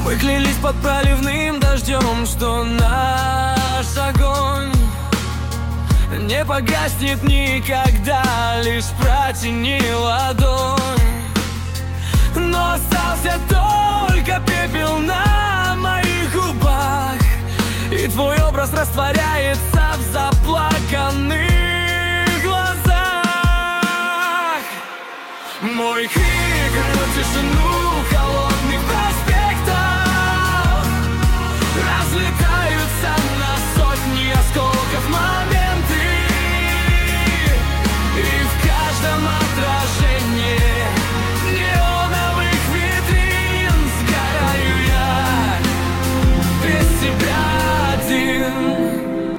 Мы клялись под проливным дождем, что наш огонь не погаснет никогда, лишь протяни ладонь. Но остался только пепел на моих губах, и твой образ растворяется в заплаканных глазах. Мой крик рвет тишину холодную,